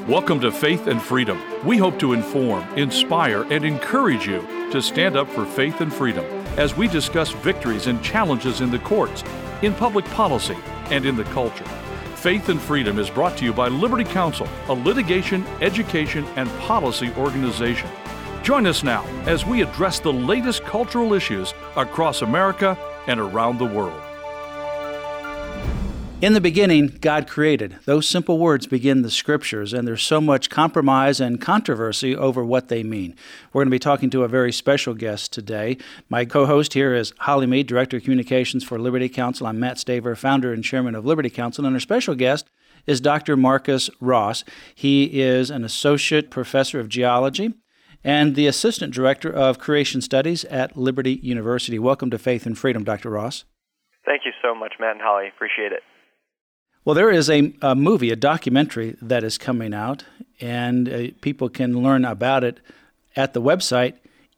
Welcome to Faith and Freedom. We hope to inform, inspire, and encourage you to stand up for faith and freedom as we discuss victories and challenges in the courts, in public policy, and in the culture. Faith and Freedom is brought to you by Liberty Counsel, a litigation, education, and policy organization. Join us now as we address the latest cultural issues across America and around the world. In the beginning, God created. Those simple words begin the Scriptures, and there's so much compromise and controversy over what they mean. We're going to be talking to a very special guest today. My co-host here is Holly Mead, Director of Communications for Liberty Counsel. I'm Matt Staver, Founder and Chairman of Liberty Counsel, and our special guest is Dr. Marcus Ross. He is an Associate Professor of Geology and the Assistant Director of Creation Studies at Liberty University. Welcome to Faith and Freedom, Dr. Ross. Thank you so much, Matt and Holly. Appreciate it. Well, there is a movie, a documentary that is coming out, and people can learn about it at the website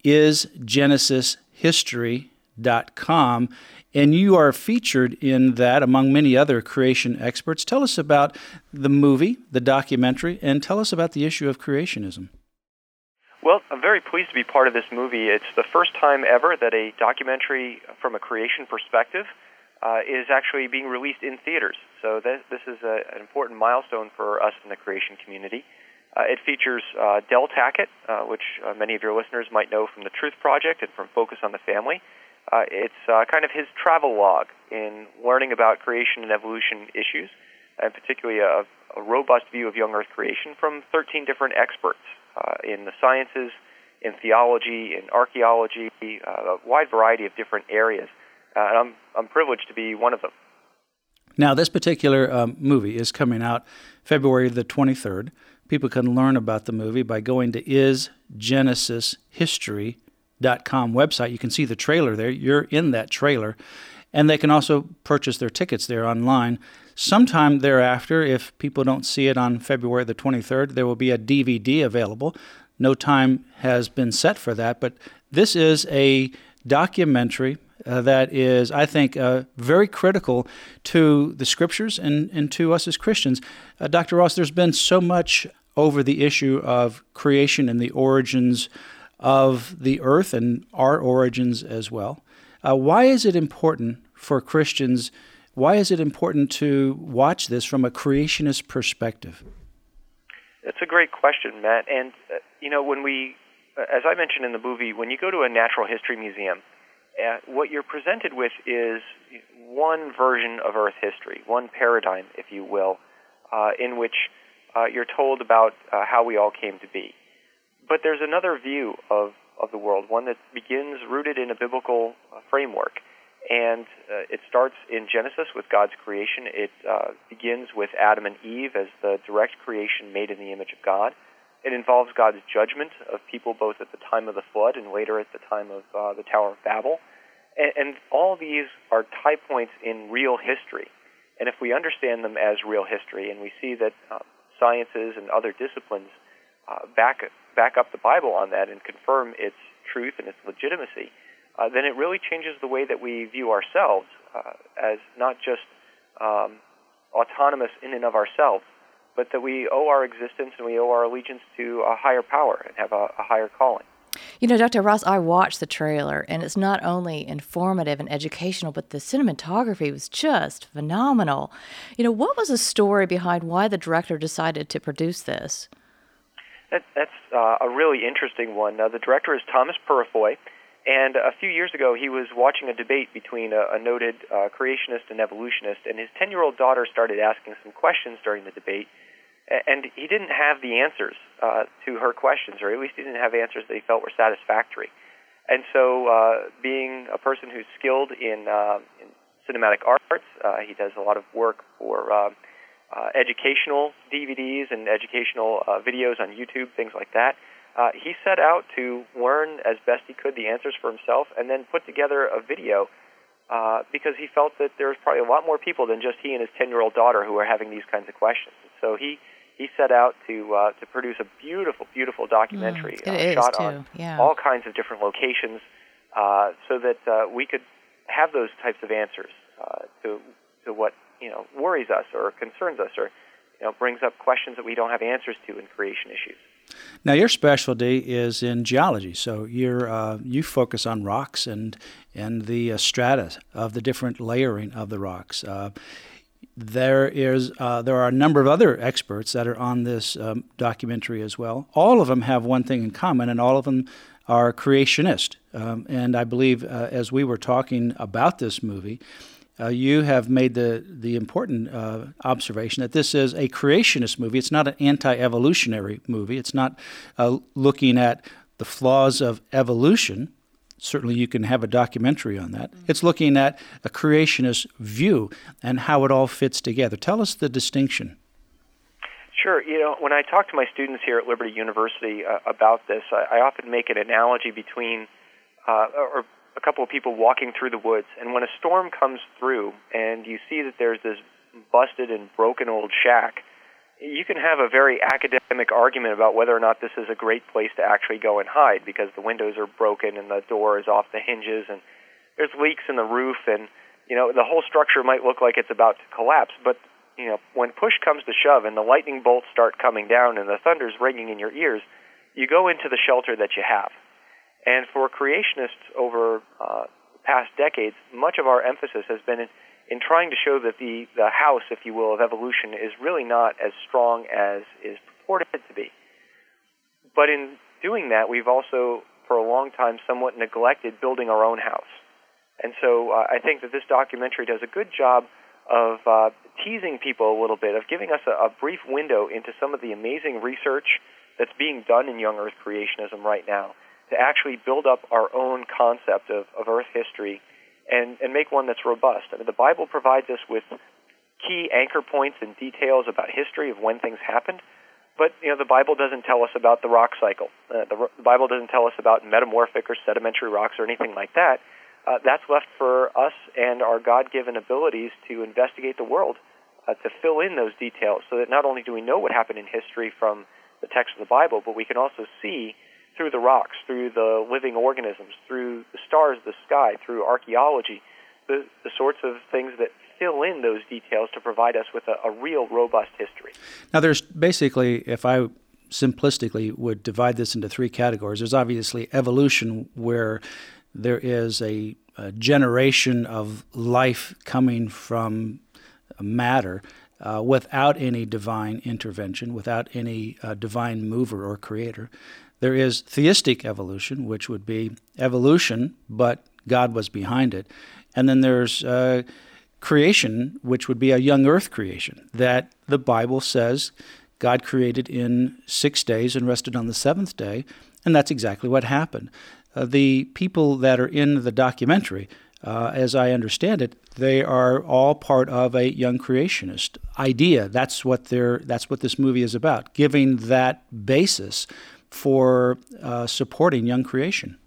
isgenesishistory.com, and you are featured in that among many other creation experts. Tell us about the movie, the documentary, and tell us about the issue of creationism. Well, I'm very pleased to be part of this movie. It's the first time ever that a documentary from a creation perspective is actually being released in theaters. So this is an important milestone for us in the creation community. It features Del Tackett, which many of your listeners might know from the Truth Project and from Focus on the Family. It's kind of his travel log in learning about creation and evolution issues, and particularly a robust view of young Earth creation from 13 different experts in the sciences, in theology, in archaeology, a wide variety of different areas. And I'm privileged to be one of them. Now, this particular movie is coming out February the 23rd. People can learn about the movie by going to isgenesishistory.com website. You can see the trailer there. You're in that trailer. And they can also purchase their tickets there online. Sometime thereafter, if people don't see it on February the 23rd, there will be a DVD available. No time has been set for that, but this is a documentary that is, I think, very critical to the Scriptures and to us as Christians. Dr. Ross, there's been so much over the issue of creation and the origins of the earth and our origins as well. Why is it important for Christians? Why is it important to watch this from a creationist perspective? It's a great question, Matt. And, when we, as I mentioned in the movie, when you go to a natural history museum, what you're presented with is one version of Earth history, one paradigm, if you will, in which you're told about how we all came to be. But there's another view of the world, one that begins rooted in a biblical framework. And it starts in Genesis with God's creation. It begins with Adam and Eve as the direct creation made in the image of God. It involves God's judgment of people both at the time of the flood and later at the time of the Tower of Babel. And all these are tie points in real history. And if we understand them as real history, and we see that sciences and other disciplines back up the Bible on that and confirm its truth and its legitimacy, then it really changes the way that we view ourselves as not just autonomous in and of ourselves, but that we owe our existence and we owe our allegiance to a higher power and have a higher calling. You know, Dr. Ross, I watched the trailer, and it's not only informative and educational, but the cinematography was just phenomenal. What was the story behind why the director decided to produce this? That's a really interesting one. The director is Thomas Purifoy, and a few years ago he was watching a debate between a noted creationist and evolutionist, and his 10-year-old daughter started asking some questions during the debate. And he didn't have the answers to her questions, or at least he didn't have answers that he felt were satisfactory. And so being a person who's skilled in cinematic arts, he does a lot of work for educational DVDs and educational videos on YouTube, things like that. He set out to learn as best he could the answers for himself and then put together a video because he felt that there was probably a lot more people than just he and his 10-year-old daughter who were having these kinds of questions. So he set out to produce a beautiful, beautiful documentary shot on all kinds of different locations so that we could have those types of answers to what worries us or concerns us or brings up questions that we don't have answers to in creation issues. Now, your specialty is in geology, so you focus on rocks and the strata of the different layering of the rocks. There are a number of other experts that are on this documentary as well. All of them have one thing in common, and all of them are creationist. And I believe, as we were talking about this movie, you have made the important observation that this is a creationist movie. It's not an anti-evolutionary movie. It's not looking at the flaws of evolution. Certainly you can have a documentary on that. It's looking at a creationist view and how it all fits together. Tell us the distinction. Sure. When I talk to my students here at Liberty University about this, I often make an analogy between or a couple of people walking through the woods, and when a storm comes through and you see that there's this busted and broken old shack, you can have a very academic argument about whether or not this is a great place to actually go and hide, because the windows are broken and the door is off the hinges and there's leaks in the roof, and the whole structure might look like it's about to collapse. But when push comes to shove and the lightning bolts start coming down and the thunder's ringing in your ears, you go into the shelter that you have. And for creationists over the past decades, much of our emphasis has been in trying to show that the house, if you will, of evolution is really not as strong as is purported to be. But in doing that, we've also, for a long time, somewhat neglected building our own house. And so I think that this documentary does a good job of teasing people a little bit, of giving us a brief window into some of the amazing research that's being done in young Earth creationism right now, to actually build up our own concept of Earth history and make one that's robust. I mean, the Bible provides us with key anchor points and details about history of when things happened, but the Bible doesn't tell us about the rock cycle. The Bible doesn't tell us about metamorphic or sedimentary rocks or anything like that. That's left for us and our God-given abilities to investigate the world, to fill in those details, so that not only do we know what happened in history from the text of the Bible, but we can also see through the rocks, through the living organisms, through the stars, the sky, through archaeology, the sorts of things that fill in those details to provide us with a real robust history. Now, there's basically, if I simplistically would divide this into three categories, there's obviously evolution, where there is a generation of life coming from matter without any divine intervention, without any divine mover or creator. There is theistic evolution, which would be evolution, but God was behind it. And then there's creation, which would be a young earth creation, that the Bible says God created in 6 days and rested on the seventh day, and that's exactly what happened. The people that are in the documentary, as I understand it, they are all part of a young creationist idea. That's what this movie is about, giving that basis for supporting young creation.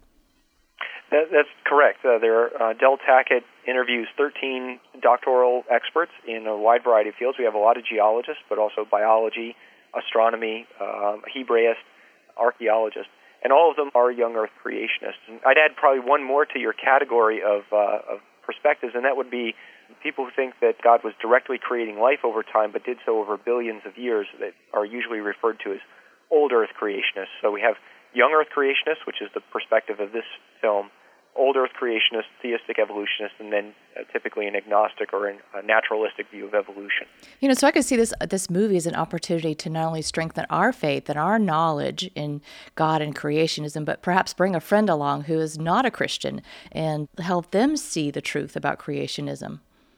That's correct. Del Tackett interviews 13 doctoral experts in a wide variety of fields. We have a lot of geologists, but also biology, astronomy, Hebraists, archaeologists, and all of them are young Earth creationists. And I'd add probably one more to your category of perspectives, and that would be people who think that God was directly creating life over time, but did so over billions of years, that are usually referred to as old Earth creationists. So we have young Earth creationists, which is the perspective of this film, old Earth creationists, theistic evolutionists, and then typically an agnostic or a naturalistic view of evolution. So I could see this movie as an opportunity to not only strengthen our faith and our knowledge in God and creationism, but perhaps bring a friend along who is not a Christian and help them see the truth about creationism.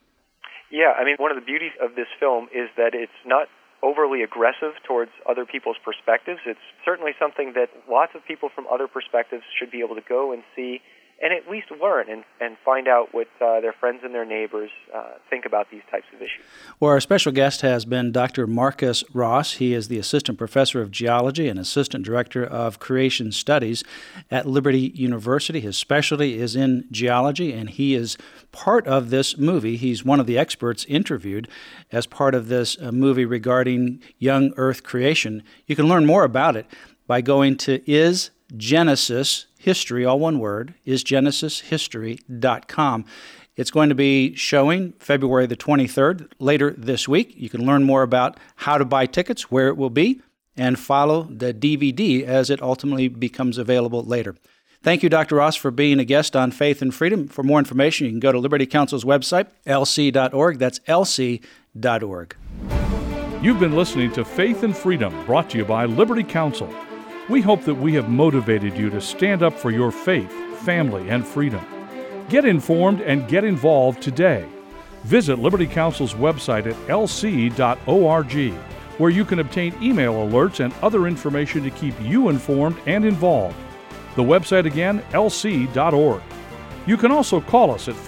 Yeah, I mean, one of the beauties of this film is that it's not overly aggressive towards other people's perspectives. It's certainly something that lots of people from other perspectives should be able to go and see and at least learn and find out what their friends and their neighbors think about these types of issues. Well, our special guest has been Dr. Marcus Ross. He is the Assistant Professor of Geology and Assistant Director of Creation Studies at Liberty University. His specialty is in geology, and he is part of this movie. He's one of the experts interviewed as part of this movie regarding young Earth creation. You can learn more about it by going to Is Genesis History, all one word, isgenesishistory.com. It's going to be showing February the 23rd later this week. You can learn more about how to buy tickets, where it will be, and follow the DVD as it ultimately becomes available later. Thank you, Dr. Ross, for being a guest on Faith and Freedom. For more information, you can go to Liberty Counsel's website, lc.org. That's lc.org. You've been listening to Faith and Freedom, brought to you by Liberty Counsel. We hope that we have motivated you to stand up for your faith, family, and freedom. Get informed and get involved today. Visit Liberty Counsel's website at lc.org, where you can obtain email alerts and other information to keep you informed and involved. The website again, lc.org. You can also call us at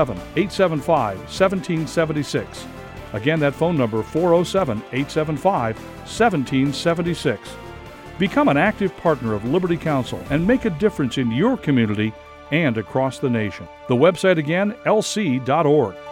407-875-1776. Again, that phone number, 407-875-1776. Become an active partner of Liberty Counsel and make a difference in your community and across the nation. The website again, lc.org.